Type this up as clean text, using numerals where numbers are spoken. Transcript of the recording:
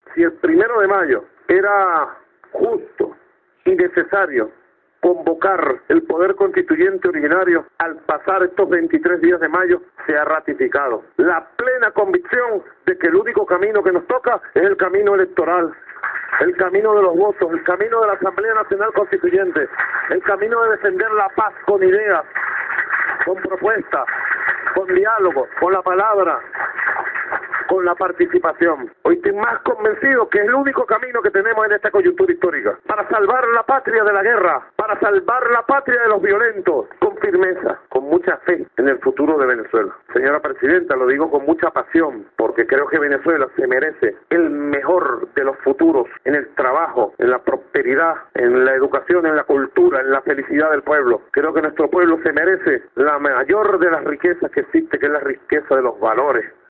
Si el 1 de mayo era justo y necesario convocar el poder constituyente originario, al pasar estos 23 días de mayo se ha ratificado la plena convicción de que el único camino que nos toca es el camino electoral, el camino de los votos, el camino de la Asamblea Nacional Constituyente, el camino de defender la paz con ideas, con propuestas, con diálogo, con la palabra, con la participación. Hoy estoy más convencido que es el único camino que tenemos en esta coyuntura histórica para salvar la patria de la guerra, para salvar la patria de los violentos, con firmeza, con mucha fe en el futuro de Venezuela. Señora Presidenta, lo digo con mucha pasión, porque creo que Venezuela se merece el mejor de los futuros en el trabajo, en la prosperidad, en la educación, en la cultura, en la felicidad del pueblo. Creo que nuestro pueblo se merece la mayor de las riquezas que existe, que es la riqueza de los valores,